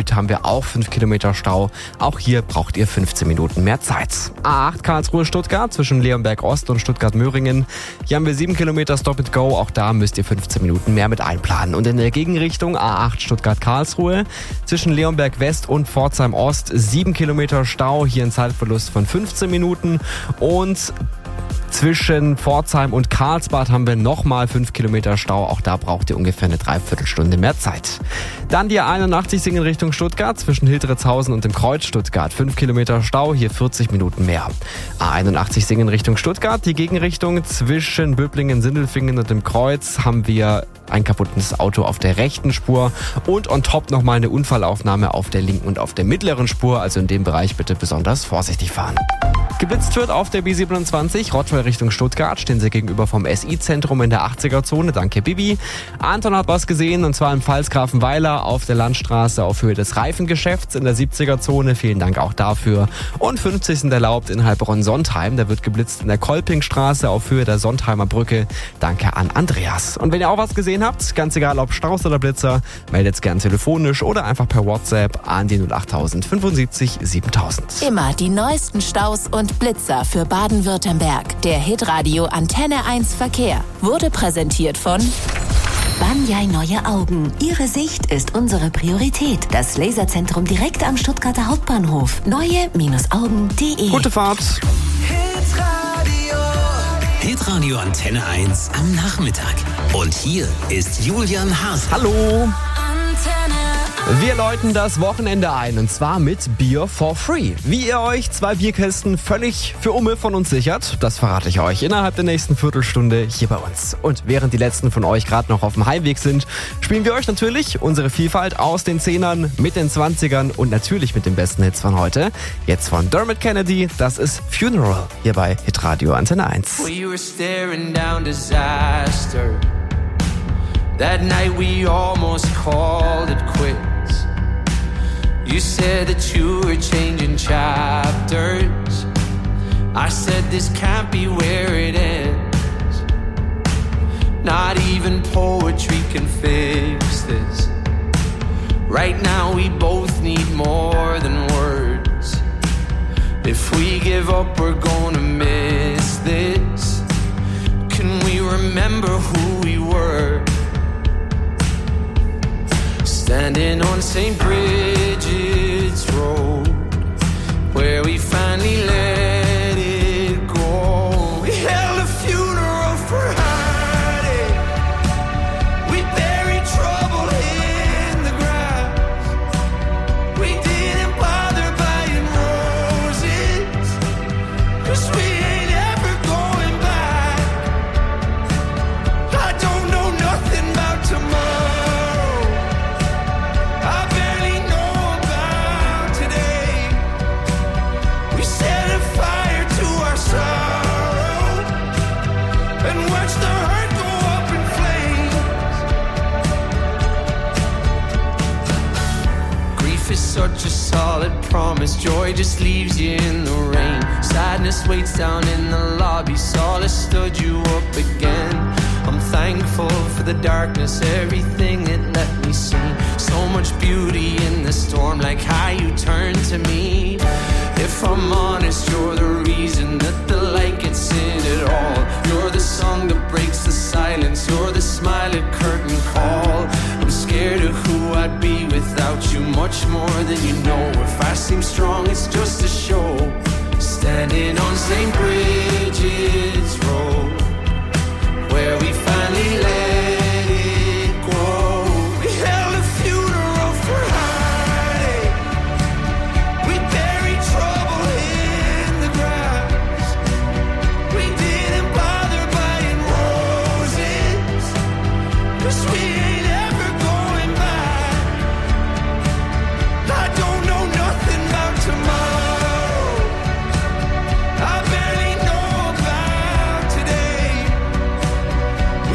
Süd haben wir auch 5 Kilometer Stau. Auch hier braucht ihr 15 Minuten mehr Zeit. A8 Karlsruhe-Stuttgart zwischen Leonberg Ost und Stuttgart-Möhringen. Hier haben wir 7 Kilometer Stop-and-Go. Auch da müsst ihr 15 Minuten mehr mit einplanen. Und in der Gegenrichtung A8 Stuttgart-Karlsruhe zwischen Leonberg West und Pforzheim Ost 7 Kilometer Stau. Hier ein Zeitverlust von 15 Minuten. Und zwischen Pforzheim und Karlsbad haben wir nochmal 5 Kilometer Stau. Auch da braucht ihr ungefähr eine Dreiviertelstunde mehr Zeit. Dann die A81 Singen Richtung Stuttgart zwischen Hildritzhausen und dem Kreuz Stuttgart. 5 Kilometer Stau, hier 40 Minuten mehr. A81 Singen Richtung Stuttgart. Die Gegenrichtung zwischen Böblingen, Sindelfingen und dem Kreuz haben wir ein kaputtes Auto auf der rechten Spur und on top nochmal eine Unfallaufnahme auf der linken und auf der mittleren Spur. Also in dem Bereich bitte besonders vorsichtig fahren. Geblitzt wird auf der B27, Rottweil Richtung Stuttgart, stehen sie gegenüber vom SI-Zentrum in der 80er-Zone. Danke, Bibi. Anton hat was gesehen, und zwar im Pfalzgrafenweiler auf der Landstraße auf Höhe des Reifengeschäfts in der 70er-Zone. Vielen Dank auch dafür. Und 50 sind erlaubt in Heilbronn-Sontheim. Da wird geblitzt in der Kolpingstraße auf Höhe der Sontheimer Brücke. Danke an Andreas. Und wenn ihr auch was gesehen habt, ganz egal ob Strauß oder Blitzer, meldet es gern telefonisch oder einfach per WhatsApp an die 08000 75 7000. Immer die neuesten Staus und Blitzer für Baden-Württemberg. Der Hitradio Antenne 1 Verkehr wurde präsentiert von Banyai Neue Augen. Ihre Sicht ist unsere Priorität. Das Laserzentrum direkt am Stuttgarter Hauptbahnhof. Neue-Augen.de. Gute Fahrt. Hitradio Antenne 1 am Nachmittag. Und hier ist Julian Haas. Hallo. Wir läuten das Wochenende ein, und zwar mit Beer for Free. Wie ihr euch 2 Bierkästen völlig für Umme von uns sichert, das verrate ich euch innerhalb der nächsten Viertelstunde hier bei uns. Und während die letzten von euch gerade noch auf dem Heimweg sind, spielen wir euch natürlich unsere Vielfalt aus den 10ern, mit den 20ern und natürlich mit den besten Hits von heute. Jetzt von Dermot Kennedy, das ist Funeral, hier bei Hitradio Antenne 1. We were staring down disaster. That night we almost called it quits. You said that you were changing chapters. I said this can't be where it ends. Not even poetry can fix this. Right now we both need more than words. If we give up, we're gonna miss this. Can we remember who we were? Standing on St. Bridget's Road, where we finally let it go. We held a funeral for heartache. We buried trouble in the grass. We didn't bother buying roses, 'cause we ain't ever going back. I don't know nothing about tomorrow. Such a solid promise. Joy just leaves you in the rain. Sadness waits down in the lobby. Solace stood you up again. I'm thankful for the darkness, everything it let me see. So much beauty in the storm, like how you turn to me. If I'm honest, you're the reason that the light gets in it all. You're the song that breaks the silence. You're the smile at curtain call. I'm scared of who I'd be without you, much more than you know. If I seem strong, it's just a show. Standing on St. Bridget's Road, where we finally let it go. We held a funeral for heartache. We buried trouble in the grass. We didn't bother buying roses, 'cause we ain't ever going back. I don't know nothing about tomorrow. I barely know about today.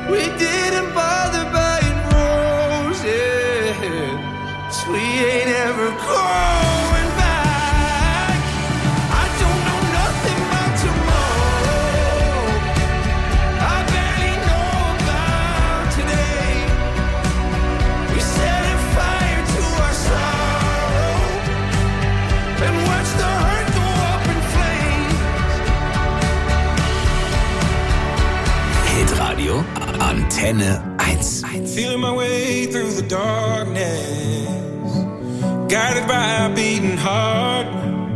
We didn't bother buying roses, so we ain't ever going back. I don't know nothing about tomorrow. I barely know about today. We set a fire to our sorrow and watch the hurt go up in flames. Hitradio Antenne 1. Feeling my way through the darkness, guided by a beating heart.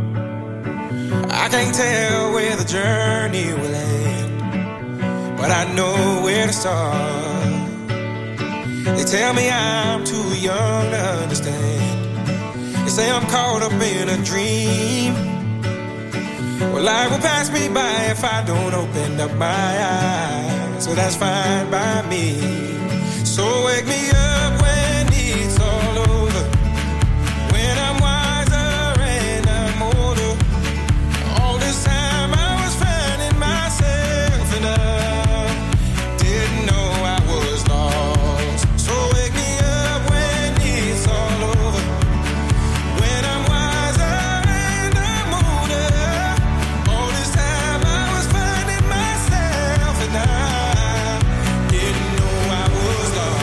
I can't tell where the journey will end, but I know where to start. They tell me I'm too young to understand. They say I'm caught up in a dream. Well, life will pass me by if I don't open up my eyes, so that's fine by me. So wake me up when it's all over, when I'm wiser and I'm older. All this time I was finding myself and I didn't know I was lost. So wake me up when it's all over, when I'm wiser and I'm older. All this time I was finding myself and I didn't know I was lost.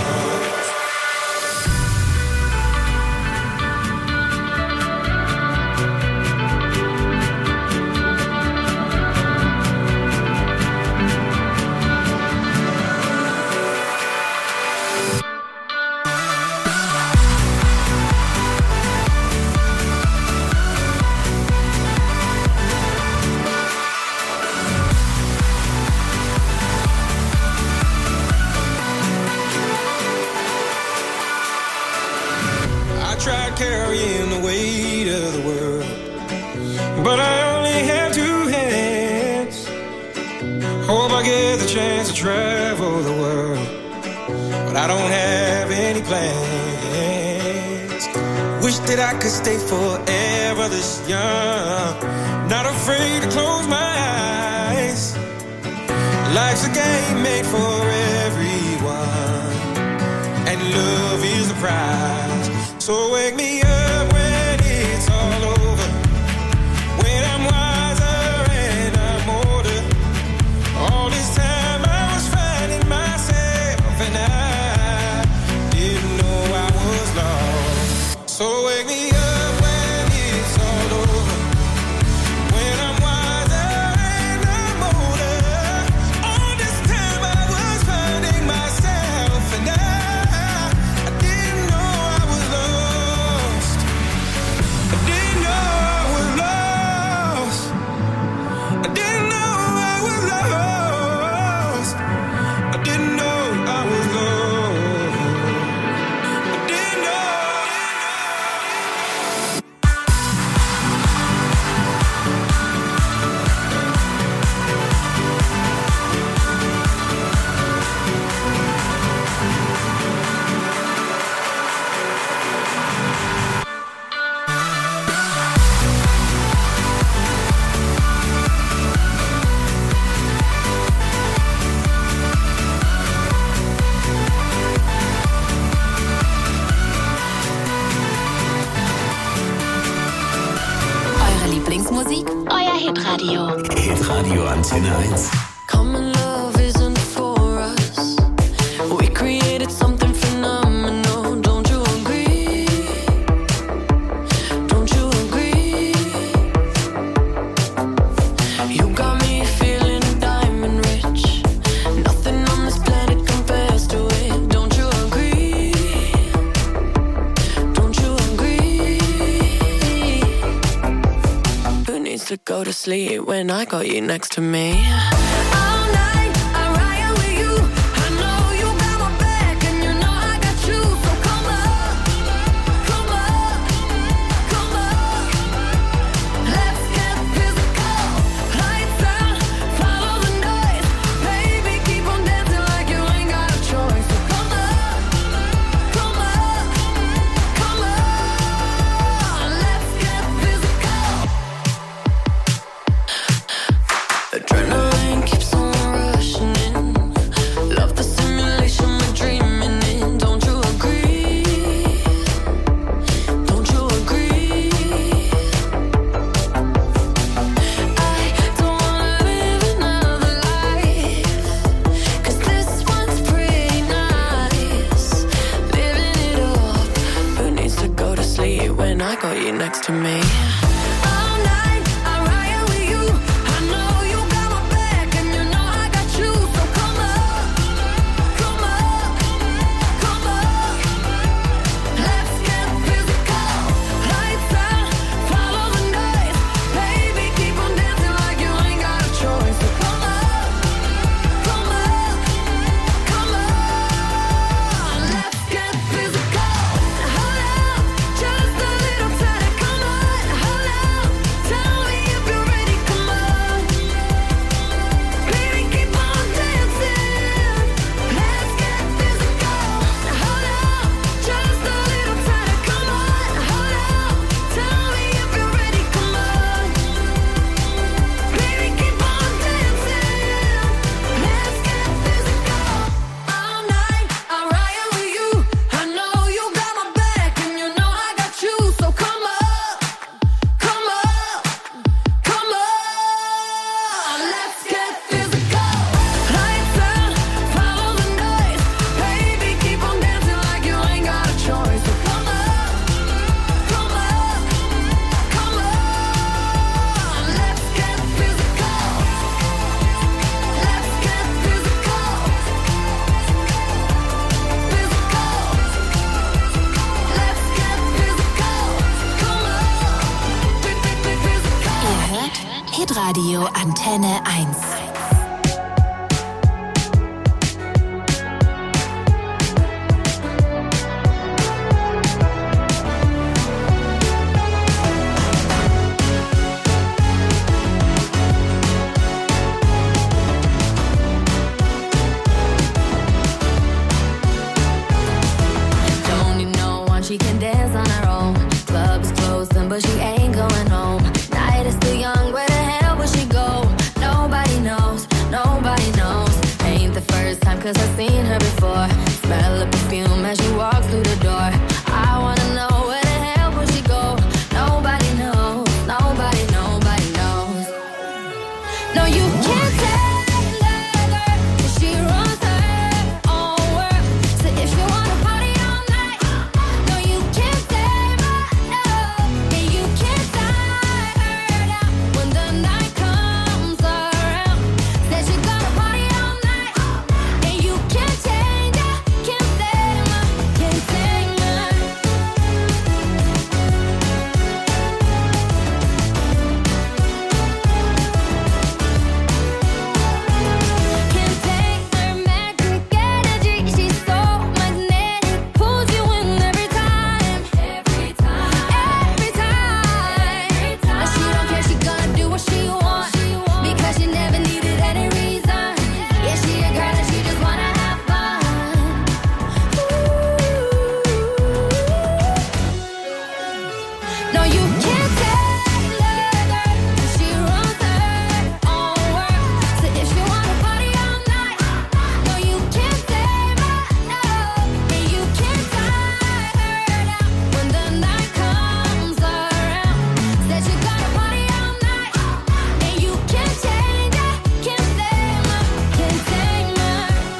I tried carrying the weight of the world, but I only have two hands. Hope I get the chance to travel the world, but I don't have any plans. Wish that I could stay forever this young, not afraid to close my eyes. Life's a game made for everyone, and love is the prize. So wake me up when it's all over, when I'm wiser and I'm older. All this time I was finding myself and I didn't know I was lost. So wake me up when it's all over, when I'm wiser and I'm older. All this time I was finding myself and I didn't know I was lost. I didn't know I was lost. I didn't know I was lost. I didn't know I was lost. I didn't know. Eure Lieblingsmusik? Euer Hitradio. Hitradio Antenne 1. Common love isn't for us. We created something phenomenal. Don't you agree? Don't you agree? You got me feeling diamond rich. Nothing on this planet compares to it. Don't you agree? Don't you agree? Who needs to go to sleep when I got you next to me? All night I ride with you. I know you got my back and you know I got you. So come up, come up, come up. Let's get physical. Lights out, follow the noise. Baby, keep on dancing like you ain't got a choice. So come up, come up, come up. Let's get physical. Adrenaline next to me. All night, I ride with you. I know you got my back, and you know I got you. So come up, come up, come up. Let's get physical. Lights out, follow the noise. Baby, keep on dancing like you ain't got a choice. So come up, come up, come up. Let's get physical. Hold up, just a little time. Come on, hold up. Tell me if you're ready. Come on, baby, keep on dancing. Let's get physical. Hold up, just a little time. Come on, hold up. Tell me if you're ready. Come on, baby, keep on dancing. Let's get physical. All night, I'll ride with you. I know you got my back, and you know I got you. So come up, come up, come up. Let's get physical. Lights out, follow the noise. Baby, keep on dancing like you ain't got a choice. So come up, come up, come up. Let's get physical. Let's get physical. Physical. Let's get physical. Come on. Physical. Ihr hört Hitradio Antenne 1. Don't you know one she can dance on her own? Club is closing, but she ain't going home. Night is still young, where the hell will she go? Nobody knows, nobody knows. Ain't the first time, 'cause I've seen her before. Smell the perfume as she walks through the door. I wanna know where the hell will she go? Nobody knows, nobody, nobody knows. No, you can't tell her, 'cause she runs her own world. So if you wanna party all night, no, you can't save her, no. And you can't tie her down when the night comes around. Said you're gonna party all night, and you can't change her, can't save her, can't save her. Can't take her magic energy. She's so magnetic, pulls you in every time, every time, every time. And she don't care, she gonna do what she wants, because she never needed any reason. Yeah, she a girl and she just wanna have fun. No, you can't tell her, 'cause she runs her own world. So if you wanna party all night, no, you can't save her, no. And you can't tie her down when the night comes around. Said you're gonna party all night, and you can't change her, can't save her, can't save her.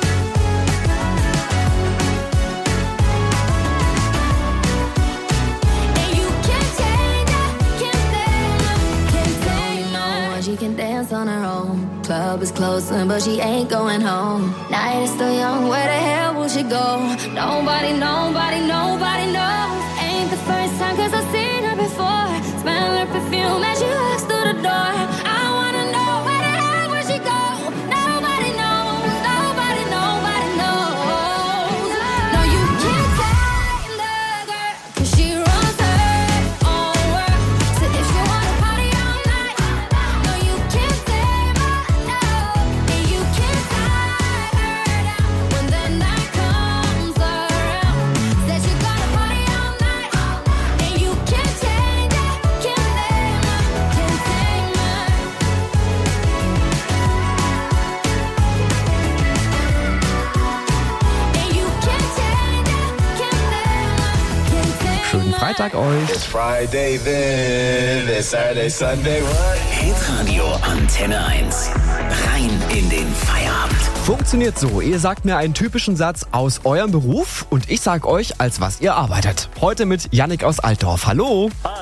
And you can't change her, can't save her, can't save her. She can dance on her own. Club is closing, but she ain't going home. Night is still young, where the hell will she go? Nobody, nobody, nobody knows. Ain't the first time, 'cause I've seen her before. Smell her perfume as she walks through the door. I wanna know where the hell will she go? Nobody knows, nobody, nobody knows. No, you can't tell her, 'cause she runs her own world. So if you wanna party all night, no, you can't save her, no. And you can't tie her down when the night comes around. Said you're gonna party all night, and you can't change her, can't save her, can't save her. And you can't change her, can't save her, can't save her. Schönen Freitag euch. It's Friday then, it's Saturday, Sunday, what? Hitradio Antenne 1. Rein in den Feierabend. Funktioniert so, ihr sagt mir einen typischen Satz aus eurem Beruf und ich sag euch, als was ihr arbeitet. Heute mit Yannick aus Altdorf. Hallo. Hi.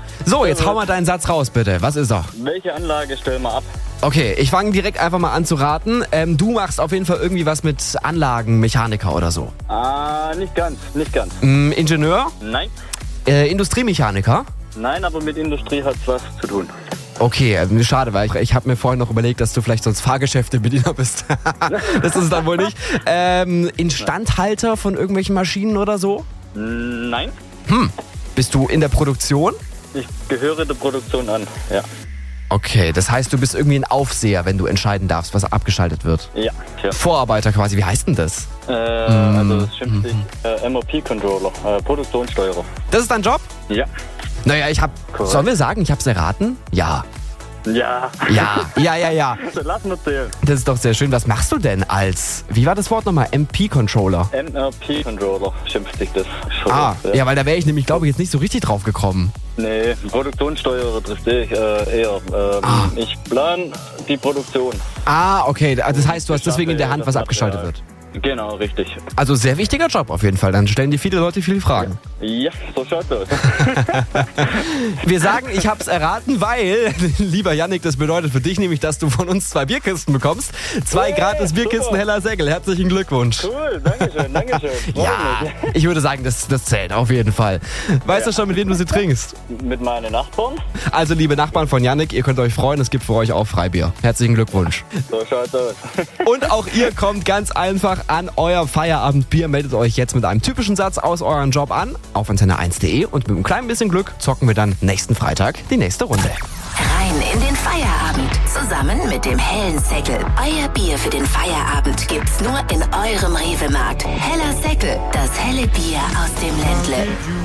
So, jetzt hau mal deinen Satz raus, bitte. Was ist er? Welche Anlage stellen wir ab? Okay, ich fange direkt einfach mal an zu raten. Du machst auf jeden Fall irgendwie was mit Anlagen, Mechaniker oder so. Nicht ganz. Ingenieur? Nein. Industriemechaniker? Nein, aber mit Industrie hat es was zu tun. Okay, schade, weil ich habe mir vorhin noch überlegt, dass du vielleicht sonst Fahrgeschäftebediener bist. Das ist es dann wohl nicht. Instandhalter von irgendwelchen Maschinen oder so? Nein. Bist du in der Produktion? Ich gehöre der Produktion an, ja. Okay, das heißt, du bist irgendwie ein Aufseher, wenn du entscheiden darfst, was abgeschaltet wird. Ja. Vorarbeiter quasi, wie heißt denn das? Also das schimpft sich MOP-Controller, Produktionssteuerer. Das ist dein Job? Ja. Naja, sollen wir sagen, ich hab's erraten? Ja. Ja. Ja. Lass mal zählen. Das ist doch sehr schön. Was machst du denn als, wie war das Wort nochmal? MP-Controller? MRP-Controller schimpft sich das schon. Ja, weil da wäre ich nämlich, glaube ich, jetzt nicht so richtig drauf gekommen. Nee, Produktionssteuerer trifft ich eher. Ich plane die Produktion. Okay. Das heißt, du hast deswegen in der Hand, was abgeschaltet wird. Genau, richtig. Also sehr wichtiger Job auf jeden Fall. Dann stellen dir viele Leute viele Fragen. Ja, so schaut's aus. Wir sagen, ich hab's erraten, weil, lieber Yannick, das bedeutet für dich nämlich, dass du von uns 2 Bierkisten bekommst. 2 gratis Bierkisten Heller Segel. Herzlichen Glückwunsch. Cool, dankeschön. Ja, ich würde sagen, das zählt auf jeden Fall. Weißt du schon, mit wem du sie trinkst? Mit meinen Nachbarn. Also, liebe Nachbarn von Yannick, ihr könnt euch freuen, es gibt für euch auch Freibier. Herzlichen Glückwunsch. So schaut's aus. Und auch ihr kommt ganz einfach an euer Feierabendbier. Meldet euch jetzt mit einem typischen Satz aus eurem Job an auf antenne1.de und mit einem kleinen bisschen Glück zocken wir dann nächsten Freitag die nächste Runde. Rein in den Feierabend. Zusammen mit dem hellen Säckel. Euer Bier für den Feierabend gibt's nur in eurem Rewe-Markt. Heller Säckel, das helle Bier aus dem Ländle.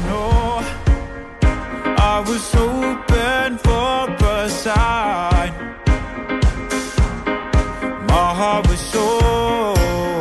I was hoping for a sign. My heart was so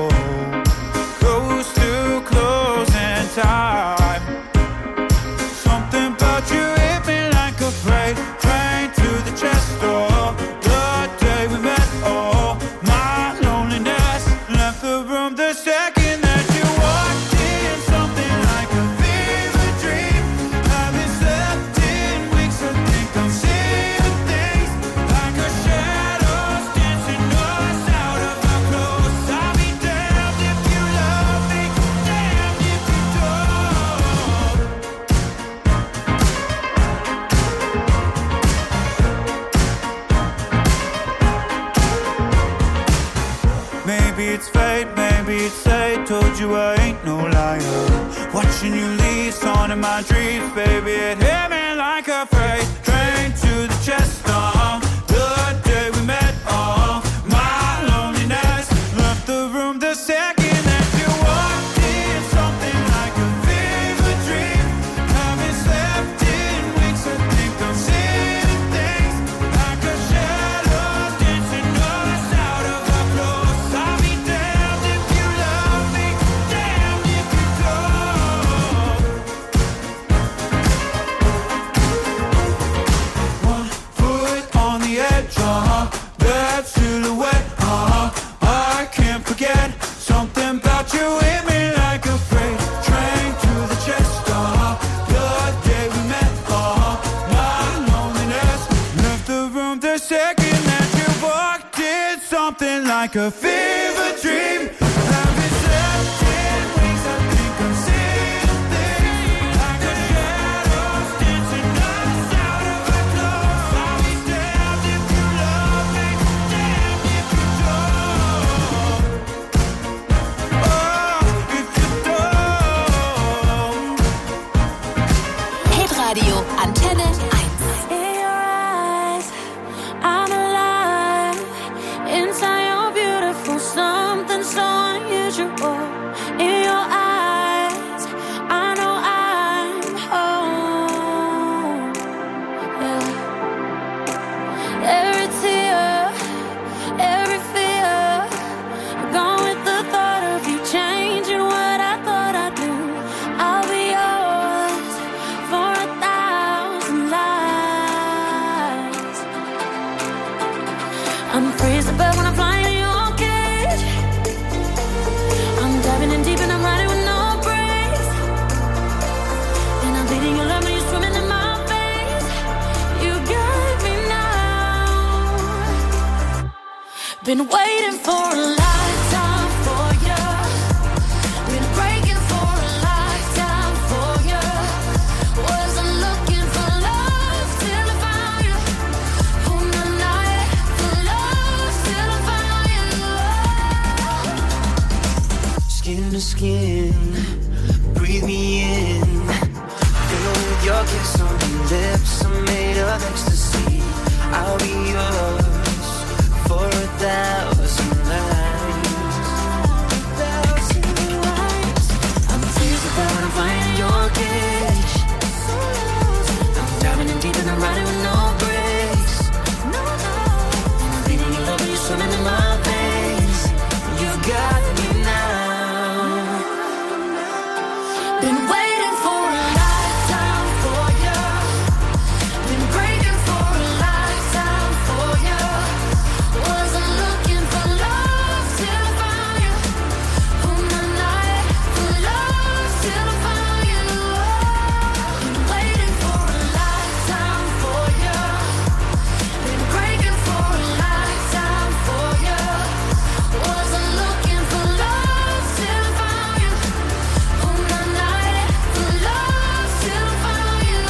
close to closing time. Something about you hit me like a freight train to the chest door. The day we met, oh, my loneliness left the room the second that you walked in. Something like a fever dream. Haven't slept in weeks, I think I'm seeing things like a shadows dancing us out of our clothes. I'll be damned if you love me, damned if you don't. Maybe it's fate, maybe it's fate. Told you I ain't no liar. Watching you leave, song in my dreams, baby. It hit me like a freight train to the chest. The day we met, my loneliness left the room the second that you walked in. Something like a fever dream. Haven't slept in weeks, I think I'm seeing things like a shadow dancing us out of our clothes. I'll be damned if you love me, damned if you don't. One foot on the edge, that silhouette, I can't forget. Something about you hit me like a freight train to the chest. The day we met, my loneliness left the room the second that you walked in. Something like a fever dream. Haven't slept in weeks, I think I'm seeing things like a shadows dancing us out of our clothes. I'll be damned if you love me, damned if you don't. Oh, if you don't. Hitradio Antenne 1. In your eyes, I'm alive. Inside your beautiful Been waiting for a lifetime for you. Been breaking for a lifetime for you. Wasn't looking for love till I found you. On the night for love till I found you. Skin to skin, breathe me in. Fill with your kiss on your lips. I'm made of ecstasy. I'll be yours for 1,000 nights. 1,000 nights. I'm freezing without a fire in your cage. I'm diving in deep and I'm riding with no brakes. I'm bleeding in love when you're swimming in my veins. You got me now. Been waiting for a lifetime for you. Been breaking for a lifetime for you. Wasn't looking for love till I found you. On the night for love till I found you. Been waiting for a lifetime for you. Been breaking for a lifetime for you. Wasn't looking for love till I found you. On the night for love till I found you.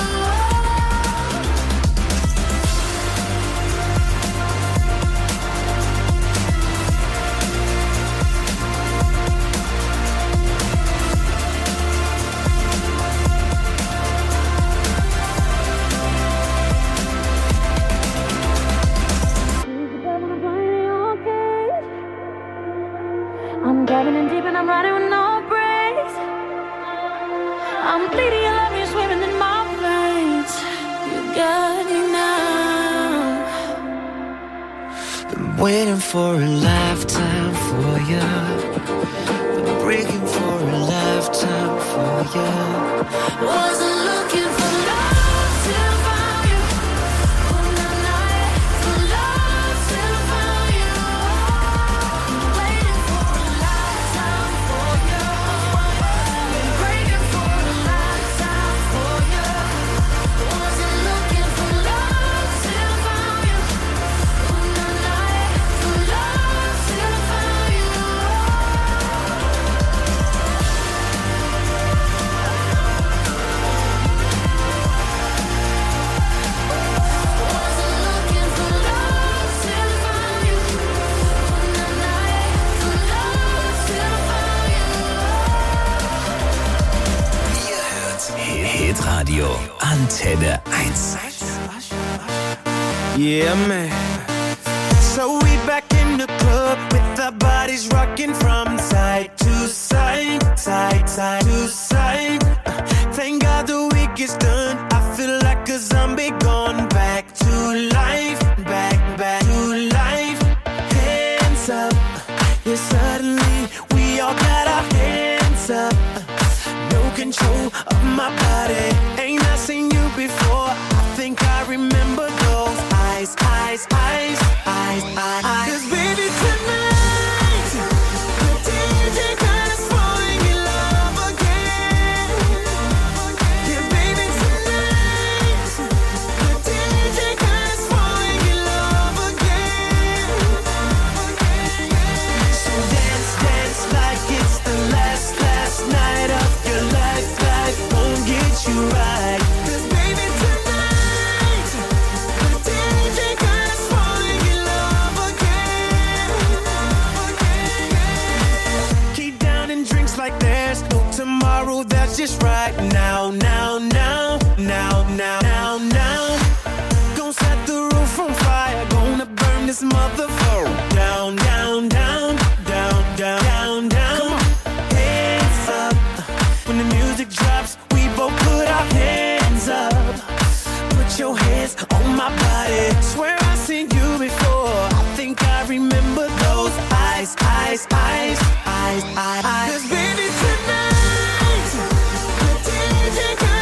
I'm diving in deep and I'm riding with no brakes. I'm bleeding, you love me, swimming in my veins. You got me now. Been waiting for a lifetime for you. Been breaking for a lifetime for you. Wasn't looking for love till I found you. On the night for love till I found you. Waiting for a lifetime for you. Been breaking for a lifetime for you. Wasn't looking for love till I found you. On the night for love till I found you. Wasn't looking for love till I found you. On the night for love till I found you. Hitradio Antenne 1. Yeah, man. So we back in the club with our bodies rocking from side to side, side to side. Thank God the week is done. I feel like a zombie gone back to life, back to life. Hands up, yeah, suddenly we all got our hands up. No control of my body. Ain't I seen you before? I think I remember those eyes, eyes, eyes, eyes, eyes. 'Cause baby tonight, the DJ got us falling in love again. Yeah, baby tonight, the DJ got us falling in love again. So dance, dance like it's the last night of your life. Life won't get you right. 'Cause baby tonight, the DJ got us falling in love again. Keep down and drinks like there's no tomorrow. That's just right now, now, now, now, now, now, now. Gonna set the roof on fire. Gonna burn this motherfucker down, down, down, down, down, down, down. Hands up. When the music drops, we both put our hands up. Put your hands on my body. Swear I've seen you before. I think I remember those eyes, eyes, eyes, eyes, eyes. 'Cause baby tonight, the DJ got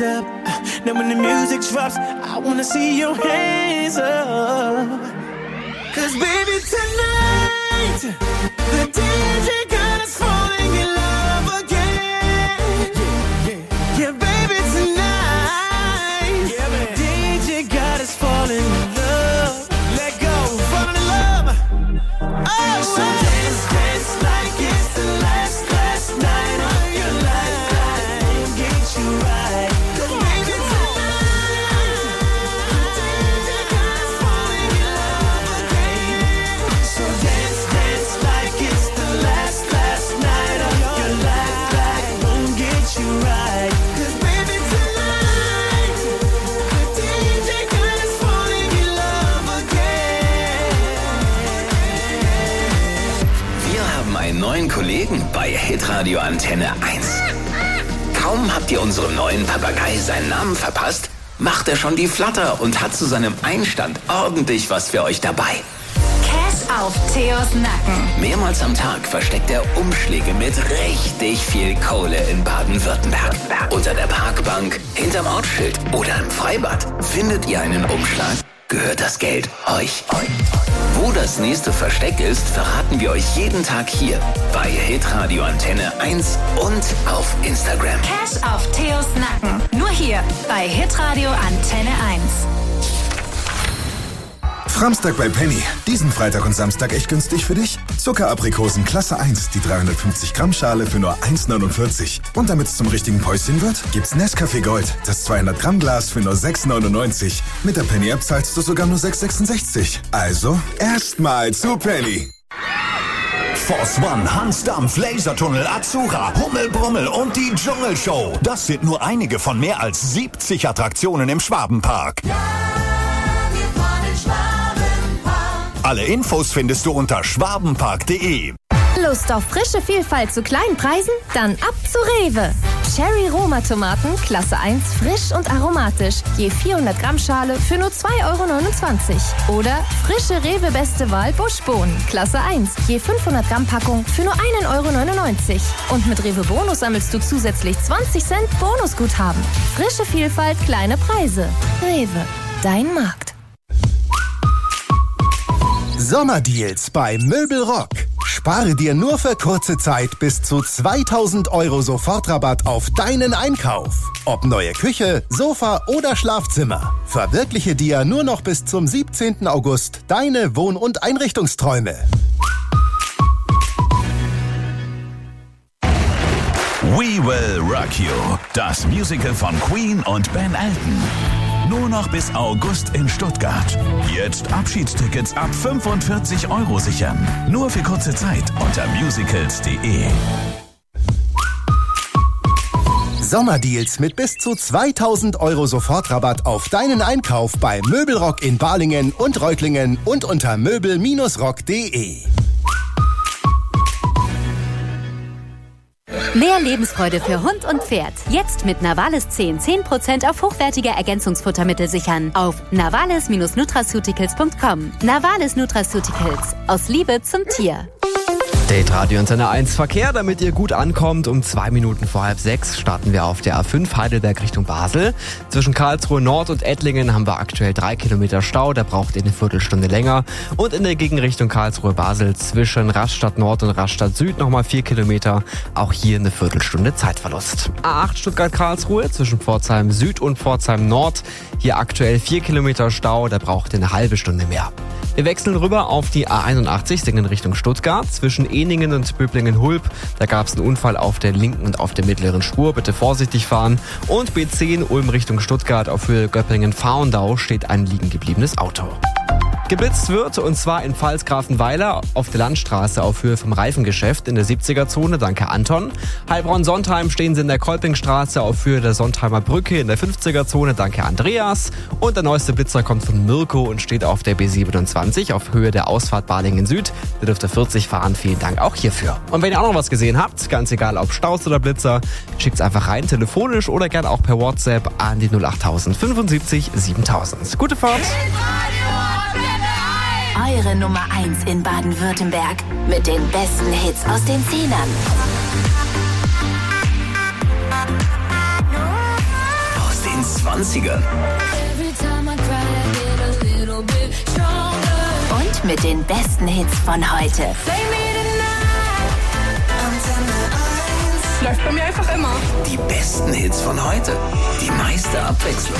up. Then when the music drops, I wanna see your hands up. 'Cause baby tonight, the DJ got us falling in love again. Yeah, baby tonight, DJ got us falling in love. Let go, falling in love. Oh, so dance, dance like it's the last night of your life. Won't get you right. 'Cause baby tonight, DJ got us falling in love again. So dance, dance like it's the last night of your life. Won't get you right. 'Cause baby tonight, the DJ got us falling in love again. Wir haben einen neuen Kollegen bei Hitradio Antenne 1. Kaum habt ihr unserem neuen Papagei seinen Namen verpasst, macht er schon die Flatter und hat zu seinem Einstand ordentlich was für euch dabei. Cash auf Theos Nacken. Mehrmals am Tag versteckt er Umschläge mit richtig viel Kohle in Baden-Württemberg. Unter der Parkbank, hinterm Ortsschild oder im Freibad. Findet ihr einen Umschlag, gehört das Geld euch. Wo das nächste Versteck ist, verraten wir euch jeden Tag hier bei Hitradio Antenne 1 und auf Instagram. Cash auf Theos Nacken. Nur hier bei Hitradio Antenne 1. Framstag bei Penny. Diesen Freitag und Samstag echt günstig für dich. Zuckeraprikosen Klasse 1, die 350 Gramm Schale für nur 1,49. Und damit es zum richtigen Päuschen wird, gibt's Nescafé Gold, das 200 Gramm Glas für nur 6,99. Mit der Penny App zahlst du sogar nur 6,66. Also erstmal zu Penny. Force One, Hansdampf, Lasertunnel, Azura, Hummelbrummel und die Dschungelshow. Das sind nur einige von mehr als 70 Attraktionen im Schwabenpark. Alle Infos findest du unter schwabenpark.de. Lust auf frische Vielfalt zu kleinen Preisen? Dann ab zu Rewe. Cherry Roma Tomaten, Klasse 1, frisch und aromatisch. Je 400 Gramm Schale für nur 2,29 €. Oder frische Rewe Beste Wahl Buschbohnen, Klasse 1, je 500 Gramm Packung für nur 1,99 €. Und mit Rewe Bonus sammelst du zusätzlich 20 Cent Bonusguthaben. Frische Vielfalt, kleine Preise. Rewe, dein Markt. Sommerdeals bei Möbelrock. Spare dir nur für kurze Zeit bis zu 2.000 € Sofortrabatt auf deinen Einkauf. Ob neue Küche, Sofa oder Schlafzimmer. Verwirkliche dir nur noch bis zum 17. August deine Wohn- und Einrichtungsträume. We Will Rock You. Das Musical von Queen und Ben Elton. Nur noch bis August in Stuttgart. Jetzt Abschiedstickets ab 45 € sichern. Nur für kurze Zeit unter musicals.de. Sommerdeals mit bis zu 2.000 € Sofortrabatt auf deinen Einkauf bei Möbelrock in Balingen und Reutlingen und unter möbel-rock.de. Mehr Lebensfreude für Hund und Pferd. Jetzt mit Navales 10% auf hochwertige Ergänzungsfuttermittel sichern. Auf navales-nutraceuticals.com. Navales Nutraceuticals. Aus Liebe zum Tier. Date Radio Antenne 1 Verkehr, damit ihr gut ankommt. Um 2 Minuten vor 5:30 starten wir auf der A5 Heidelberg Richtung Basel. Zwischen Karlsruhe Nord und Ettlingen haben wir aktuell 3 Kilometer Stau. Da braucht ihr eine Viertelstunde länger. Und in der Gegenrichtung Karlsruhe-Basel zwischen Rastatt Nord und Rastatt Süd nochmal 4 Kilometer. Auch hier eine Viertelstunde Zeitverlust. A8 Stuttgart-Karlsruhe zwischen Pforzheim Süd und Pforzheim Nord. Hier aktuell 4 Kilometer Stau. Da braucht ihr eine halbe Stunde mehr. Wir wechseln rüber auf die A81 in Richtung Stuttgart. Zwischen Eningen und Böblingen-Hulb. Da gab es einen Unfall auf der linken und auf der mittleren Spur. Bitte vorsichtig fahren. Und B10 Ulm Richtung Stuttgart auf Höhe Göppingen-Faundau steht ein liegen gebliebenes Auto. Geblitzt wird, und zwar in Pfalzgrafenweiler auf der Landstraße auf Höhe vom Reifengeschäft in der 70er-Zone. Danke, Anton. Heilbronn-Sontheim stehen sie in der Kolpingstraße auf Höhe der Sontheimer Brücke in der 50er-Zone. Danke, Andreas. Und der neueste Blitzer kommt von Mirko und steht auf der B27 auf Höhe der Ausfahrt Balingen Süd. Der dürfte 40 fahren. Vielen Dank auch hierfür. Und wenn ihr auch noch was gesehen habt, ganz egal ob Staus oder Blitzer, schickt's einfach rein, telefonisch oder gern auch per WhatsApp an die 08000 75 7000. Gute Fahrt! Eure Nummer 1 in Baden-Württemberg mit den besten Hits aus den 10ern. Aus 20ern. Und mit den besten Hits von heute. Läuft bei mir einfach immer. Die besten Hits von heute. Die meiste Abwechslung.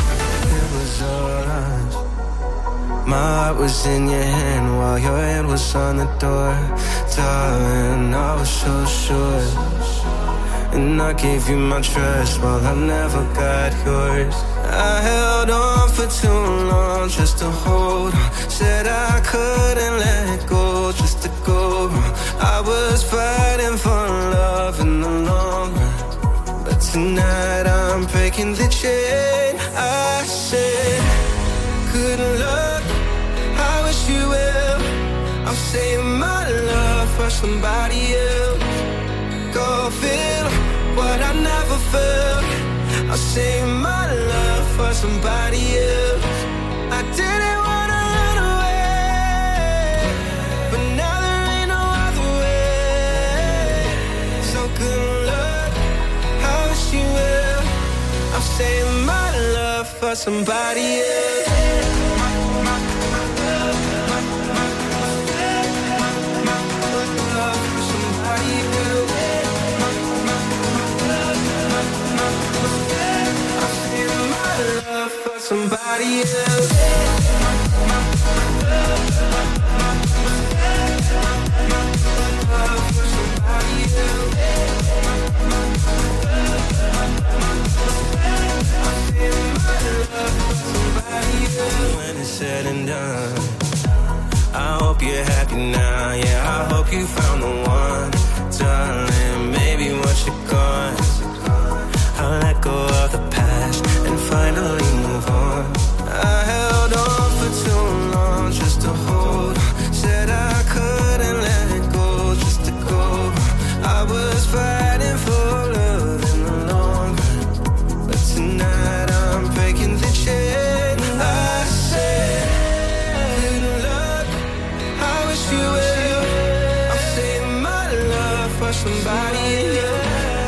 My heart was in your hand while your hand was on the door. Darling, I was so sure. And I gave you my trust while I never got yours. I held on for too long just to hold on. Said I couldn't let go just to go wrong. I was fighting for love in the long run. But tonight I'm breaking the chain. I said, good luck, I wish you well. I'm saving my love for somebody else. Go feel what I never felt. I'll save my love for somebody else. I didn't wanna run away, but now there ain't no other way. So good luck, I wish you well. I'll save my love for somebody else. Somebody else. When it's said and done, I hope you're happy now. Yeah, I hope you found the one, darling. Maybe once you're gone, I'll let go of the past and finally move on. I held on for too long just to hold on. Said I couldn't let go just to go. I was fighting for love in the long run. But tonight I'm breaking the chain. I said, good luck, I wish you well. I'm saving my love for somebody else.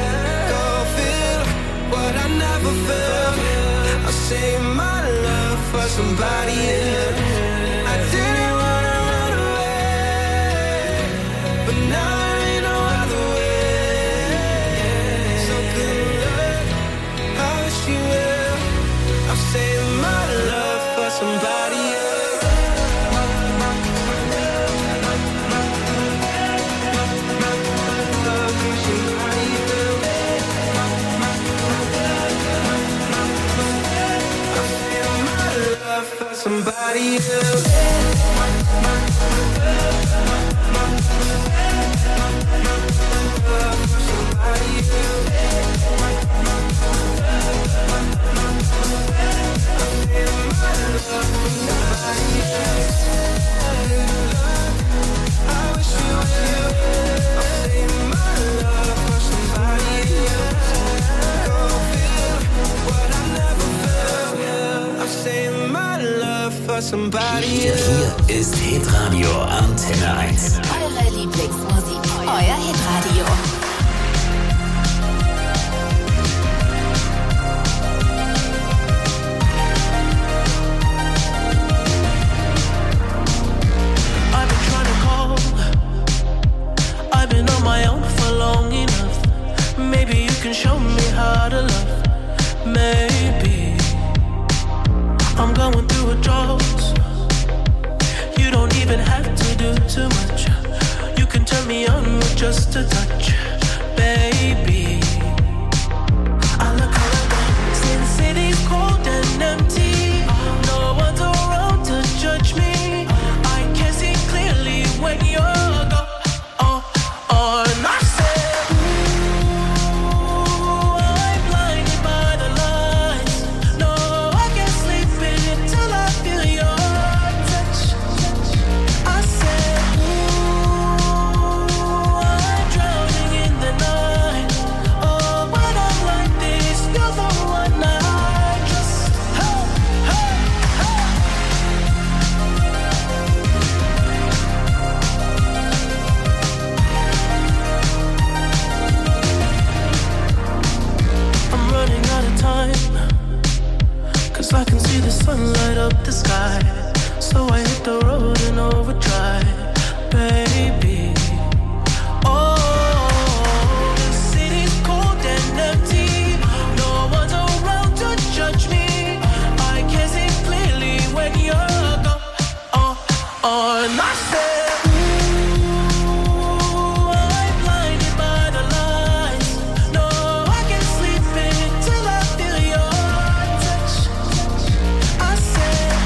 I never felt. I'll save my love for somebody else. I didn't wanna run away, but now there ain't no other way. So good luck, I wish you well. I'll save my love for somebody else. Somebody else. Hier ist Hitradio Antenne 1. Eure Lieblingsmusik, euer Hitradio. I've been trying to call. I've been on my own for long enough. Maybe you can show me how to love. Maybe I'm going through a drought. You don't even have to do too much. You can turn me on with just a touch. overdrive, baby. Oh, the city's cold and empty. No one's around to judge me. I can see clearly when you're gone. On my step, ooh, I'm blinded by the lights. No, I can't sleep until I feel your touch. I said,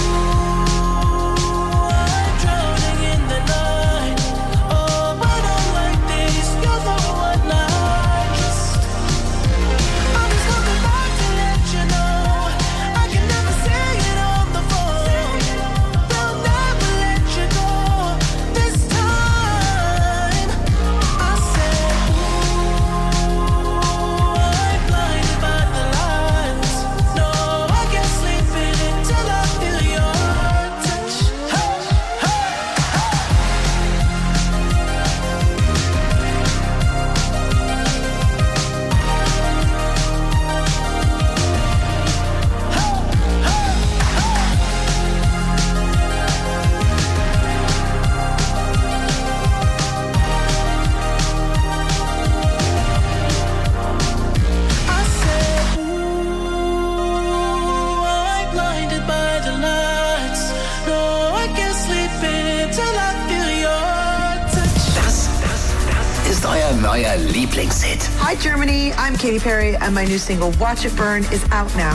ooh, I'm drowning in the night. Oh, but I'm like this, you're the one I trust. I'm just coming back to let you know I can never say it on the phone. They'll never let you go this time. I said, ooh, I'm blinded by the lights. No, I can't sleep until I feel your touch. Hey, hey, I said, ooh, I'm blinded by the lights. No, I can't sleep until I feel your touch. Das ist euer neuer Lieblingshit. Hi Germany, I'm Katy Perry and my new single Watch It Burn is out now.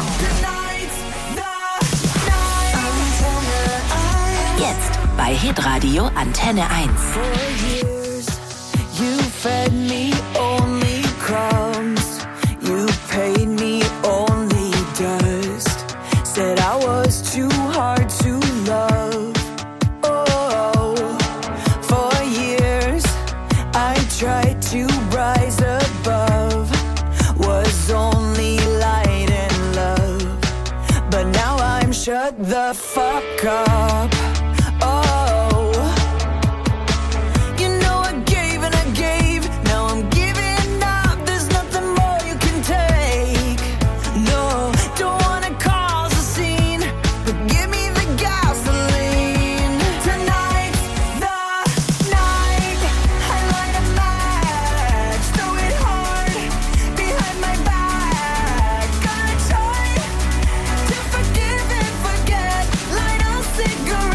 Jetzt bei Hitradio Antenne 1. You fed me only crumbs. You paid me only dust. Said I was too hard to love. Oh, for years I tried to rise above. Was only light and love. But now I'm shut the fuck up. Oh, you know I gave and I gave. Now I'm giving up. There's nothing more you can take. No, don't wanna cause a scene, but give me the gasoline. Tonight's the night. I light a match, throw it hard behind my back. Gonna try to forgive and forget. Light a cigarette.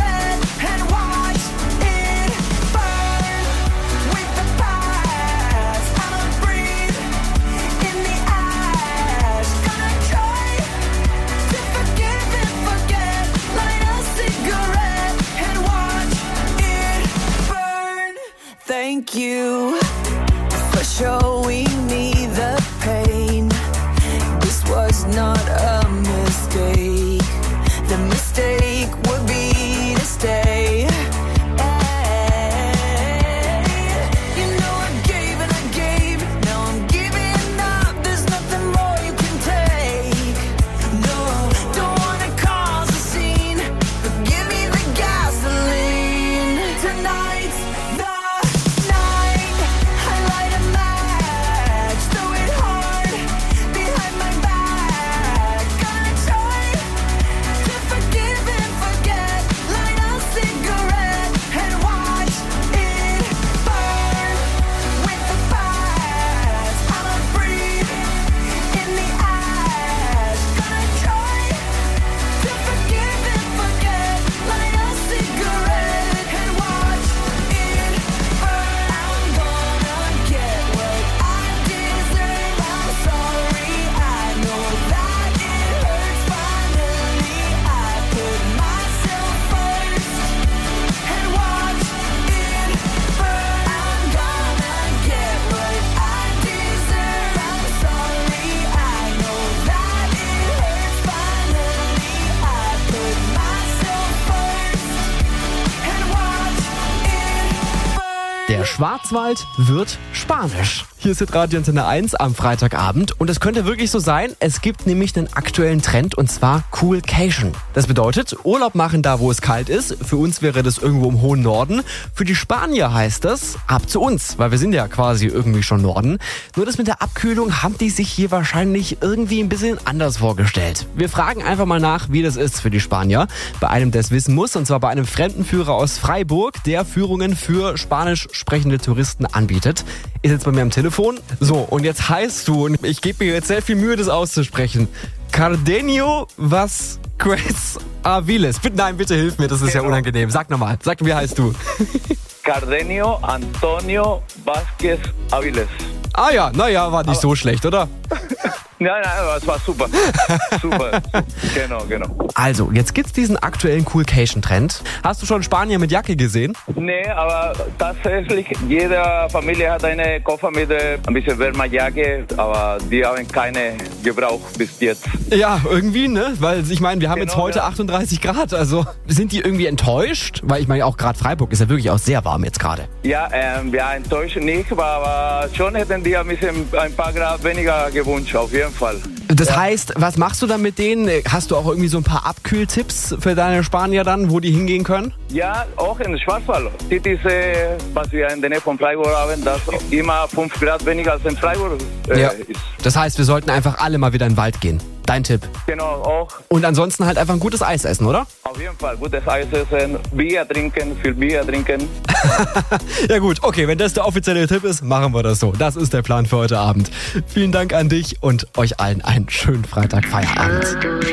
Schwarzwald wird Spanisch. Hier ist Radio Antenne 1 am Freitagabend und es könnte wirklich so sein, es gibt nämlich einen aktuellen Trend und zwar Coolcation. Das bedeutet, Urlaub machen da, wo es kalt ist. Für uns wäre das irgendwo im hohen Norden. Für die Spanier heißt das, ab zu uns, weil wir sind ja quasi irgendwie schon Norden. Nur das mit der Abkühlung haben die sich hier wahrscheinlich irgendwie ein bisschen anders vorgestellt. Wir fragen einfach mal nach, wie das ist für die Spanier. Bei einem, der es wissen muss, und zwar bei einem Fremdenführer aus Freiburg, der Führungen für spanisch sprechende Touristen anbietet. Ist jetzt bei mir am Telefon. So, und jetzt heißt du, und ich gebe mir jetzt sehr viel Mühe, das auszusprechen, Cardenio Vasquez Aviles. Nein, bitte hilf mir, das ist ja unangenehm. Sag nochmal, wie heißt du? Cardenio Antonio Vasquez Aviles. Ah ja, naja, war nicht so schlecht, oder? Nein, es war super. Super. Genau. Also, jetzt gibt's diesen aktuellen Coolcation-Trend. Hast du schon Spanier mit Jacke gesehen? Nee, aber tatsächlich, jede Familie hat eine Koffer mit ein bisschen wärmer Jacke, aber die haben keine gebraucht bis jetzt. Ja, irgendwie, ne? Weil ich meine, wir haben jetzt heute 38 Grad, also sind die irgendwie enttäuscht? Weil ich meine, auch gerade Freiburg ist ja wirklich auch sehr warm jetzt gerade. Ja, enttäuscht nicht, aber schon hätten die ein paar Grad weniger gewünscht, auf jeden Fall. Das heißt, was machst du dann mit denen? Hast du auch irgendwie so ein paar Abkühltipps für deine Spanier dann, wo die hingehen können? Ja, auch in Schwarzwald. Das ist, was wir in der Nähe von Freiburg haben, dass immer 5 Grad weniger als in Freiburg ist. Das heißt, wir sollten einfach alle mal wieder in den Wald gehen. Dein Tipp. Genau, auch. Und ansonsten halt einfach ein gutes Eis essen, oder? Auf jeden Fall, gutes Eis essen, viel Bier trinken. Ja gut, okay, wenn das der offizielle Tipp ist, machen wir das so. Das ist der Plan für heute Abend. Vielen Dank an dich und euch allen einen schönen Freitag-Feierabend.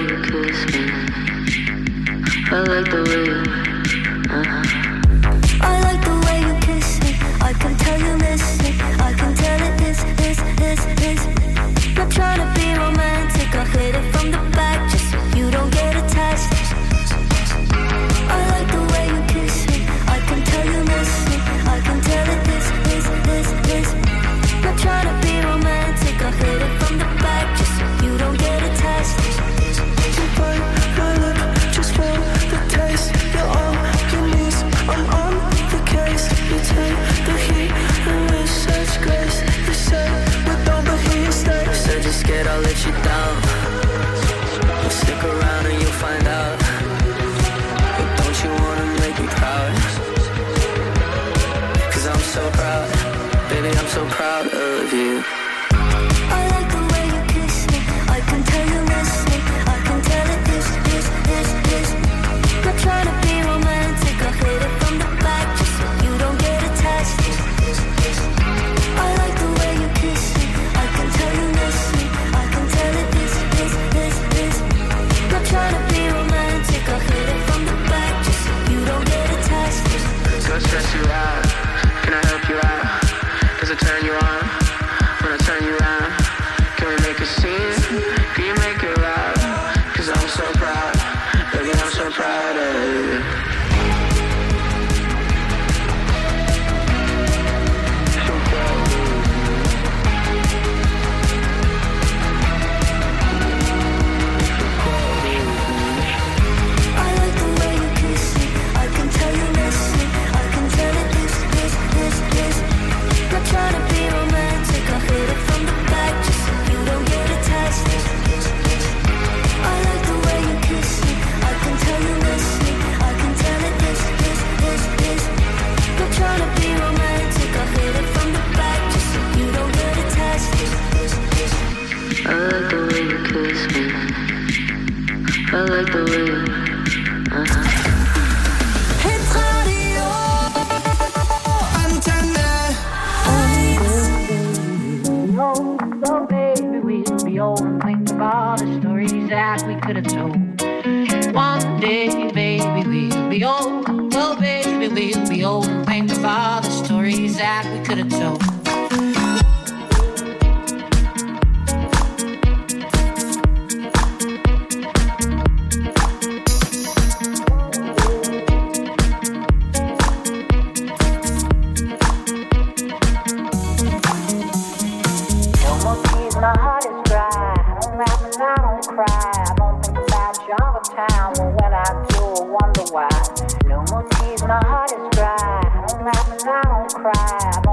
Not trying to be romantic, I'll hit it from the back just so you don't get attached. I like the way you kiss me, I can tell you miss me, I can tell it this. Not trying to be romantic, I'll hit it from the back just so you don't get attached. You bite my lip just for the taste, you're on your knees, I'm on the case. You take the heat and with such grace, you say without the heat stay. Said you're scared I'll let you down, but stick around and you'll find out. But don't you wanna make me proud? 'Cause I'm so proud, baby, I'm so proud of you. I like the way you kiss me, I can tell you miss me, I can tell it this. Not trying to be romantic, I'll hit it from the back just so you don't get attached. I like the way you kiss me, I can tell you miss me, I can tell it this. Not trying to be romantic, I'll hit it from the back just so you don't get attached. Don't stress you out, can I help you out? Does it turn you on, when I turn you around? Can we make a scene, can you make it loud? 'Cause I'm so proud, baby, I'm so proud of you. Trying to be romantic, I'll hit it from the back just so you don't get attached. I like the way you kiss me, I can tell you miss me, I can tell it this. Not trying to be romantic, I'll hit it from the back just so you don't get attached. I like the way you kiss me, I like the way you Hit Radio Antenne. So baby, we'll be old and think of all the stories that we could have told. One day, baby, we'll be old. Oh baby, we'll be old and think of all the stories that we could have told. My heart is dry, I don't laugh and I don't cry. I don't think about you all the time, but when I do, I wonder why. No more tears, my heart is dry, I don't laugh and I don't cry.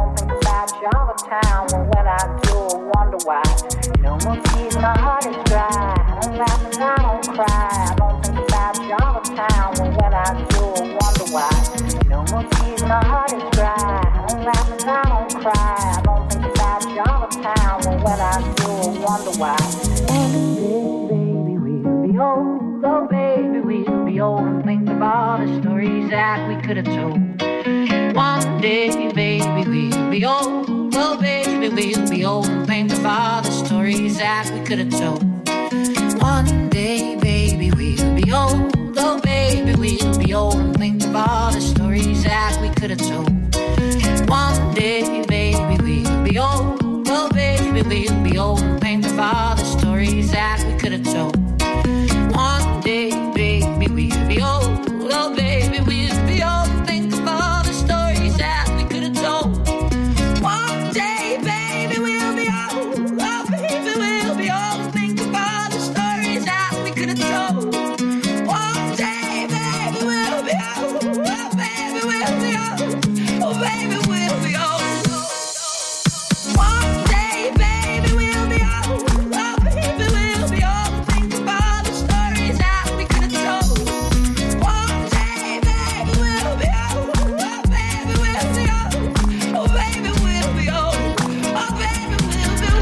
why. No more tears, my heart is dry. I don't laugh and I don't cry. I don't think about Johnstown. When I do, I wonder why. No more tears, my heart is dry. I don't laugh and I don't cry. I don't think about Johnstown. When I do, I wonder why. Baby, we'll be old. Oh, baby, we'll be old. And think of all the stories that we could have told. One day, baby, we'll be old. Oh, baby, we'll be old. And think of all the stories that we could have told. One day, baby, we'll be old. Oh, baby, we'll be old. And think of all the stories that we could have told. One day, baby, we'll be old. Oh, baby, we'll be old. And think of all the stories that we could have told. One day, baby, we'll be old. Oh, baby, we'll be old. Think of all the stories that we could have told. One day, baby, we'll be old. Oh, baby, we'll be old. Think of all the stories that we could have told. One day, baby, we'll be old. Oh, baby, we'll be old. Oh, baby, we'll be old. One day, baby, we'll be old. Oh, baby, we'll be old. Think of all the stories that we could have told. One day, baby, we'll be old. Oh, baby, we'll be old. Oh, baby, we'll be old. Oh, baby, we'll be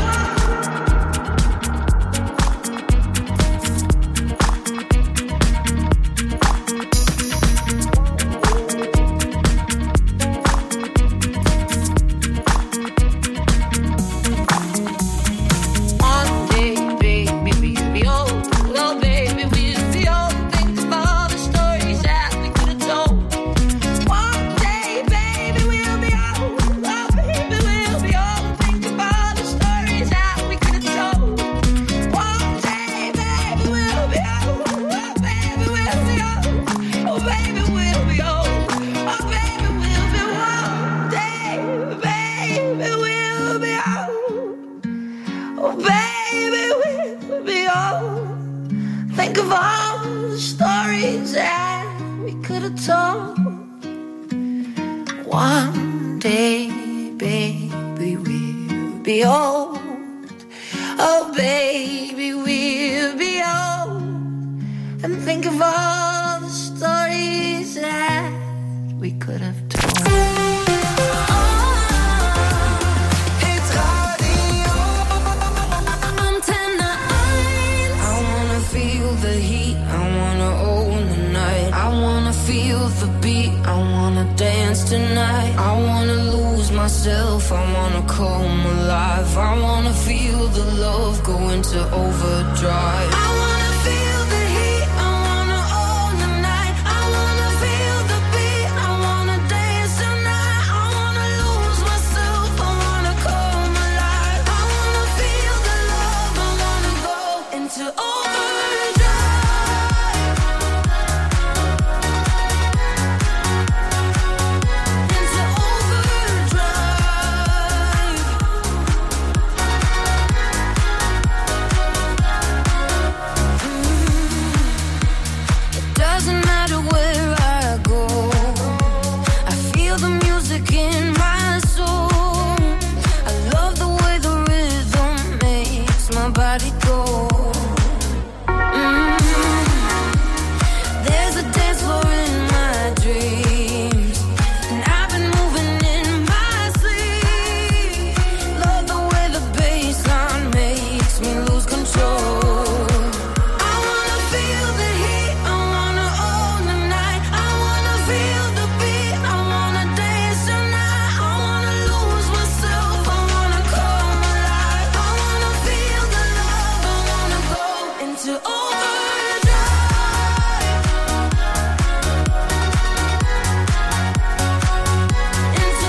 One day, baby, we'll be old. Oh, baby, we'll be old. Think of all the stories that we could have told. One day, baby, we'll be old. Oh, baby, we'll be old. Think of all the stories that we could have told. One day, baby, we'll be old. Oh, baby, we'll be old. Oh, baby, we'll be old. Oh, baby, we'll be one day, baby, we'll be old. Oh, baby, we'll be old. Think of all the stories that we could have told. One day, baby, we'll be old. Oh, baby, we'll be old. And think of all the stories that we could have told. I wanna feel the heat, I wanna own the night. I wanna feel the beat, I wanna dance tonight. I wanna lose myself, I wanna come alive. I wanna feel the love go into overdrive. I wanna feel the heat, I wanna own the night. I wanna feel the beat, I wanna dance tonight. I wanna lose myself, I wanna come alive. I wanna feel the love, I wanna go into overdrive. Into overdrive. It doesn't matter where I go, I feel the music in my soul. I love the way the rhythm makes my body go. There's a dance floor in my dreams, and I've been moving in my sleep. Love the way the bassline makes me lose control. I wanna feel the heat, I wanna own the night. I wanna feel the beat, I wanna dance tonight. I wanna lose myself, I wanna come alive. I wanna feel the love, I wanna go into overdrive. Into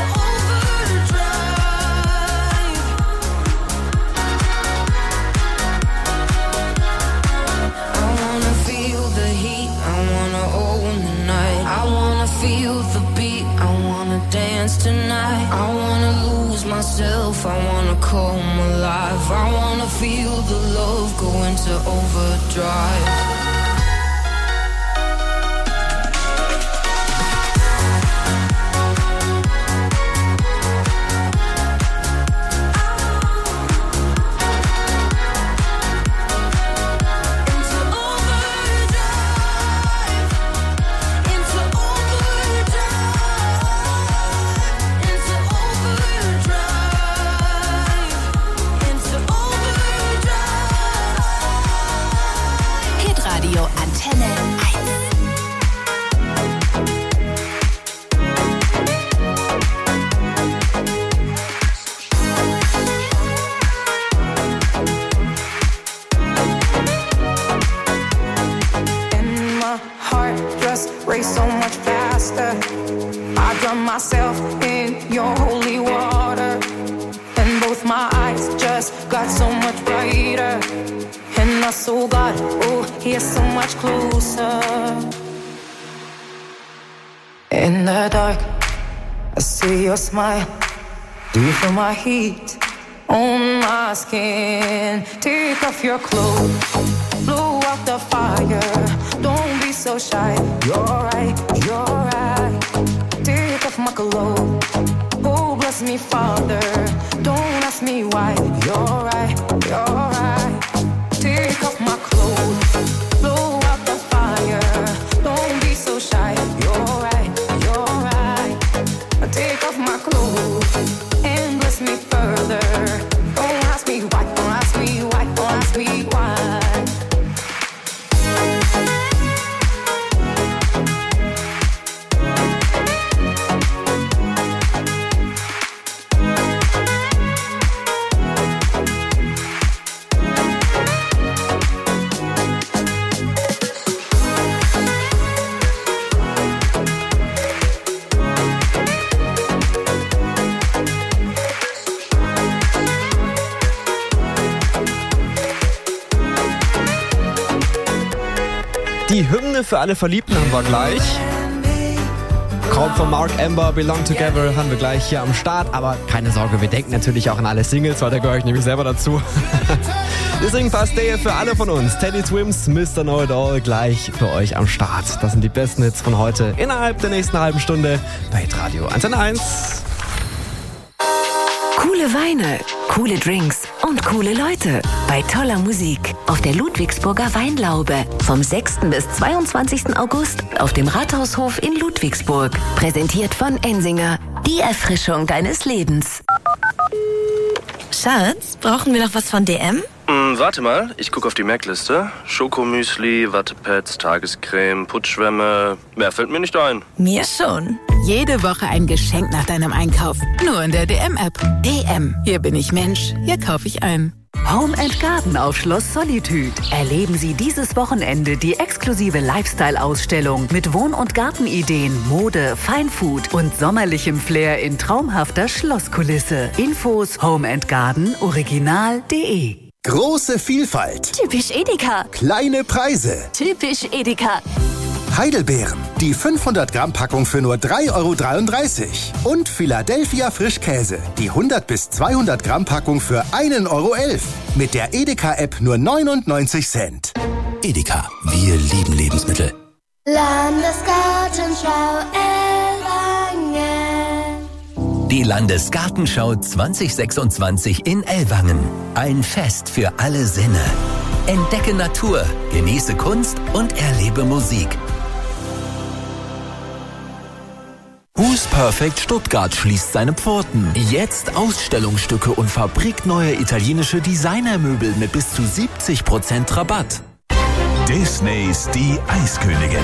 overdrive. I wanna feel the heat, I wanna own the night. I wanna feel the beat, I wanna dance tonight. I wanna lose myself, I wanna come alive. I wanna feel the love go into overdrive. us got so much brighter. And I saw God, oh, He is so much closer. In the dark, I see your smile. Do you feel my heat on my skin? Take off your clothes, blow out the fire. Don't be so shy. You're right, you're right. Take off my clothes. Oh, bless me, Father. Don't ask me why. You're right, you're right. Take off my clothes, blow out the fire. Don't be so shy. You're right, you're right. Take off my clothes and bless me further. Don't ask me why, don't ask me why, don't ask me why. Die Hymne für alle Verliebten haben wir gleich. Kommt von Mark Amber, Belong Together, haben wir gleich hier am Start. Aber keine Sorge, wir denken natürlich auch an alle Singles, weil da gehöre ich nämlich selber dazu. Deswegen passt der hier für alle von uns. Teddy Swims, Mr. Know It All, gleich für euch am Start. Das sind die besten Hits von heute innerhalb der nächsten halben Stunde bei Hitradio Antenne 1. Coole Weine, coole Drinks und coole Leute bei toller Musik auf der Ludwigsburger Weinlaube vom 6. bis 22. August auf dem Rathaushof in Ludwigsburg. Präsentiert von Ensinger, die Erfrischung deines Lebens. Schatz, brauchen wir noch was von DM? Warte mal, ich gucke auf die Merkliste. Schokomüsli, Wattepads, Tagescreme, Putzschwämme. Mehr fällt mir nicht ein. Mir schon. Jede Woche ein Geschenk nach deinem Einkauf. Nur in der DM-App. DM. Hier bin ich Mensch. Hier kaufe ich ein. Home & Garden auf Schloss Solitude. Erleben Sie dieses Wochenende die exklusive Lifestyle-Ausstellung mit Wohn- und Gartenideen, Mode, Feinfood und sommerlichem Flair in traumhafter Schlosskulisse. Infos homeandgardenoriginal.de. Große Vielfalt. Typisch Edeka. Kleine Preise. Typisch Edeka. Heidelbeeren. Die 500 Gramm Packung für nur 3,33 €. Und Philadelphia Frischkäse. Die 100 bis 200 Gramm Packung für 1,11 €. Mit der Edeka-App nur 99 Cent. Edeka. Wir lieben Lebensmittel. Landesgartenschau Ellwangen. Die Landesgartenschau 2026 in Ellwangen. Ein Fest für alle Sinne. Entdecke Natur, genieße Kunst und erlebe Musik. Who's Perfect Stuttgart schließt seine Pforten. Jetzt Ausstellungsstücke und fabrikneue italienische Designermöbel mit bis zu 70% Rabatt. Disneys Die Eiskönigin.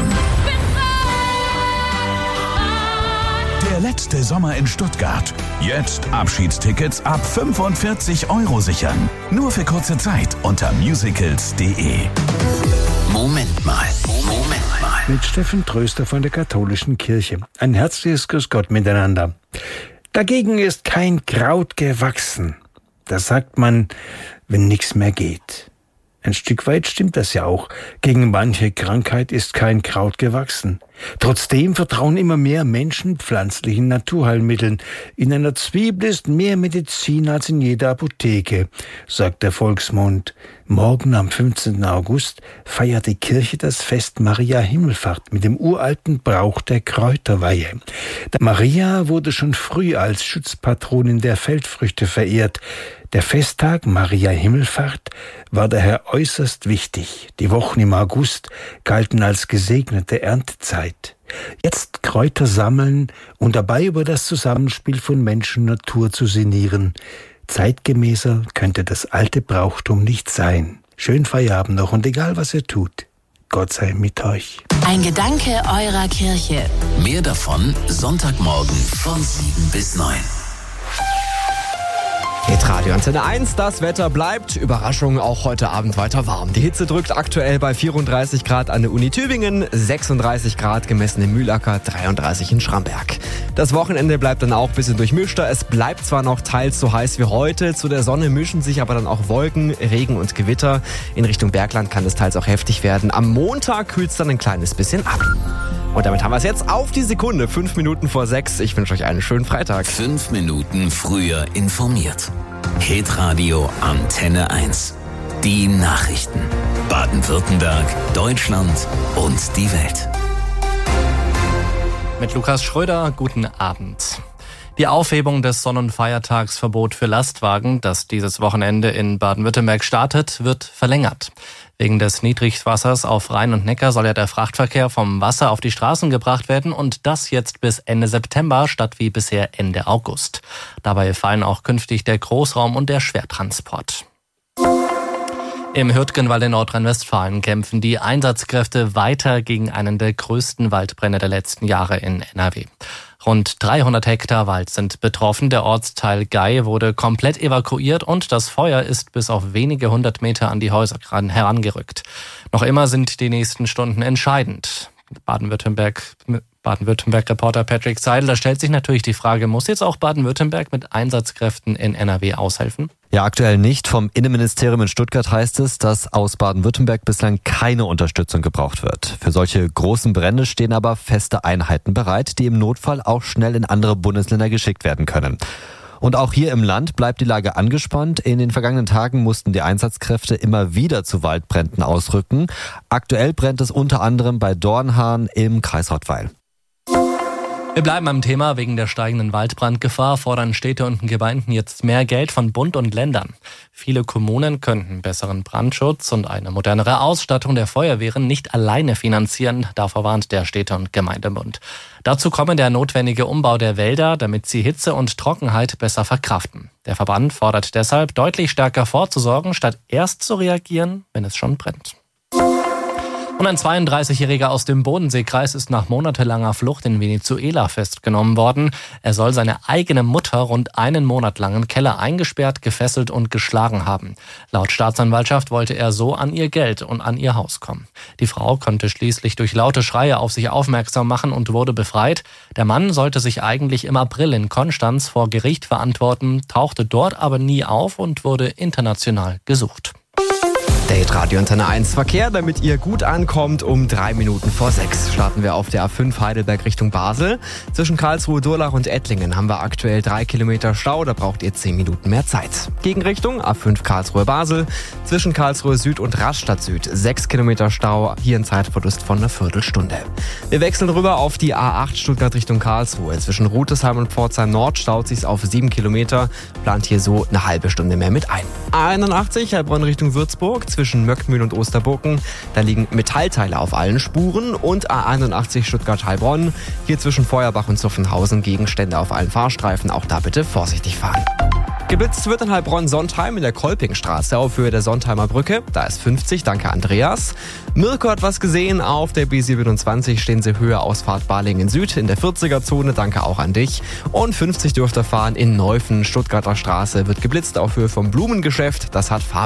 Der letzte Sommer in Stuttgart. Jetzt Abschiedstickets ab 45 € sichern. Nur für kurze Zeit unter musicals.de. Moment mal. Mit Steffen Tröster von der Katholischen Kirche. Ein herzliches Grüß Gott miteinander. Dagegen ist kein Kraut gewachsen. Das sagt man, wenn nichts mehr geht. Ein Stück weit stimmt das ja auch. Gegen manche Krankheit ist kein Kraut gewachsen. Trotzdem vertrauen immer mehr Menschen pflanzlichen Naturheilmitteln. In einer Zwiebel ist mehr Medizin als in jeder Apotheke, sagt der Volksmund. Morgen am 15. August feiert die Kirche das Fest Maria Himmelfahrt mit dem uralten Brauch der Kräuterweihe. Maria wurde schon früh als Schutzpatronin der Feldfrüchte verehrt. Der Festtag Maria Himmelfahrt war daher äußerst wichtig. Die Wochen im August galten als gesegnete Erntezeit. Jetzt Kräuter sammeln und dabei über das Zusammenspiel von Mensch und Natur zu sinnieren. Zeitgemäßer könnte das alte Brauchtum nicht sein. Schönen Feierabend noch und egal was ihr tut, Gott sei mit euch. Ein Gedanke eurer Kirche. Mehr davon Sonntagmorgen von 7 bis 9. Hitradio Antenne 1, das Wetter bleibt, Überraschung, auch heute Abend weiter warm. Die Hitze drückt aktuell bei 34 Grad an der Uni Tübingen, 36 Grad gemessen im Mühlacker, 33 in Schramberg. Das Wochenende bleibt dann auch ein bisschen durchmischter. Es bleibt zwar noch teils so heiß wie heute, zu der Sonne mischen sich aber dann auch Wolken, Regen und Gewitter. In Richtung Bergland kann es teils auch heftig werden. Am Montag kühlt es dann ein kleines bisschen ab. Und damit haben wir es jetzt auf die Sekunde, 5 Minuten vor 6. Ich wünsche euch einen schönen Freitag. 5 Minuten früher informiert. Hitradio Antenne 1. Die Nachrichten. Baden-Württemberg, Deutschland und die Welt. Mit Lukas Schröder, guten Abend. Die Aufhebung des Sonn- und Feiertagsverbots für Lastwagen, das dieses Wochenende in Baden-Württemberg startet, wird verlängert. Wegen des Niedrigwassers auf Rhein und Neckar soll ja der Frachtverkehr vom Wasser auf die Straßen gebracht werden und das jetzt bis Ende September statt wie bisher Ende August. Dabei fallen auch künftig der Großraum und der Schwertransport. Im Hürtgenwald in Nordrhein-Westfalen kämpfen die Einsatzkräfte weiter gegen einen der größten Waldbrände der letzten Jahre in NRW. Rund 300 Hektar Wald sind betroffen. Der Ortsteil Gei wurde komplett evakuiert und das Feuer ist bis auf wenige 100 Meter an die Häuser herangerückt. Noch immer sind die nächsten Stunden entscheidend. Baden-Württemberg-Reporter Patrick Seidel, da stellt sich natürlich die Frage, muss jetzt auch Baden-Württemberg mit Einsatzkräften in NRW aushelfen? Ja, aktuell nicht. Vom Innenministerium in Stuttgart heißt es, dass aus Baden-Württemberg bislang keine Unterstützung gebraucht wird. Für solche großen Brände stehen aber feste Einheiten bereit, die im Notfall auch schnell in andere Bundesländer geschickt werden können. Und auch hier im Land bleibt die Lage angespannt. In den vergangenen Tagen mussten die Einsatzkräfte immer wieder zu Waldbränden ausrücken. Aktuell brennt es unter anderem bei Dornhahn im Kreis Rottweil. Wir bleiben am Thema. Wegen der steigenden Waldbrandgefahr fordern Städte und Gemeinden jetzt mehr Geld von Bund und Ländern. Viele Kommunen könnten besseren Brandschutz und eine modernere Ausstattung der Feuerwehren nicht alleine finanzieren. Davor warnt der Städte- und Gemeindebund. Dazu komme der notwendige Umbau der Wälder, damit sie Hitze und Trockenheit besser verkraften. Der Verband fordert deshalb, deutlich stärker vorzusorgen, statt erst zu reagieren, wenn es schon brennt. Und ein 32-Jähriger aus dem Bodenseekreis ist nach monatelanger Flucht in Venezuela festgenommen worden. Er soll seine eigene Mutter rund einen Monat lang im Keller eingesperrt, gefesselt und geschlagen haben. Laut Staatsanwaltschaft wollte er so an ihr Geld und an ihr Haus kommen. Die Frau konnte schließlich durch laute Schreie auf sich aufmerksam machen und wurde befreit. Der Mann sollte sich eigentlich im April in Konstanz vor Gericht verantworten, tauchte dort aber nie auf und wurde international gesucht. Der Hitradio Antenne 1 Verkehr, damit ihr gut ankommt, um 3 Minuten vor 6 starten wir auf der A5 Heidelberg Richtung Basel. Zwischen Karlsruhe, Durlach und Ettlingen haben wir aktuell 3 Kilometer Stau, da braucht ihr 10 Minuten mehr Zeit. Gegenrichtung A5 Karlsruhe Basel, zwischen Karlsruhe Süd und Rastatt Süd 6 Kilometer Stau, hier ein Zeitverlust von einer Viertelstunde. Wir wechseln rüber auf die A8 Stuttgart Richtung Karlsruhe. Zwischen Rutesheim und Pforzheim Nord staut sich's auf 7 Kilometer, plant hier so eine halbe Stunde mehr mit ein. A81 Heilbronn Richtung Würzburg, zwischen Möckmühl und Osterburken. Da liegen Metallteile auf allen Spuren und A81 Stuttgart-Heilbronn. Hier zwischen Feuerbach und Zuffenhausen Gegenstände auf allen Fahrstreifen. Auch da bitte vorsichtig fahren. Geblitzt wird in Heilbronn-Sontheim in der Kolpingstraße auf Höhe der Sontheimer Brücke. Da ist 50, danke Andreas. Mirko hat was gesehen, auf der B27 stehen sie Höhe Ausfahrt Balingen Süd in der 40er-Zone, danke auch an dich. Und 50 dürft ihr fahren in Neufen, Stuttgarter Straße, wird geblitzt auf Höhe vom Blumengeschäft, das hat Fabian.